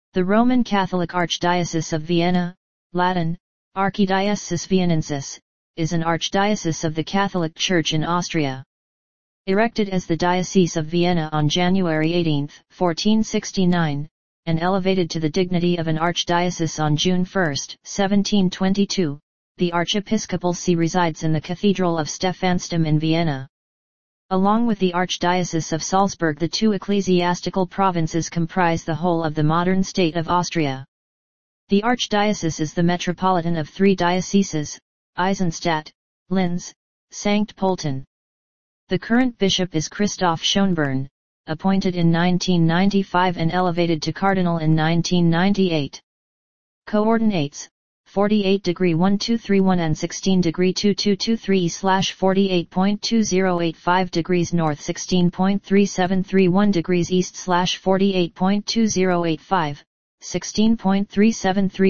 The Roman Catholic Archdiocese of Vienna, Latin, Archidiocese Viennensis, is an archdiocese of the Catholic Church in Austria. Erected as the Diocese of Vienna on January 18, 1469, and elevated to the dignity of an archdiocese on June 1, 1722, the archiepiscopal see resides in the Cathedral of Stephansdom in Vienna. Along with the Archdiocese of Salzburg, the two ecclesiastical provinces comprise the whole of the modern state of Austria. The Archdiocese is the metropolitan of three dioceses, Eisenstadt, Linz, Sankt Pölten. The current bishop is Christoph Schönborn, appointed in 1995 and elevated to cardinal in 1998. Coordinates: 48°1231 and 16°2223/48.2085 degrees north, 16.3731 degrees east/48.2085, 16.373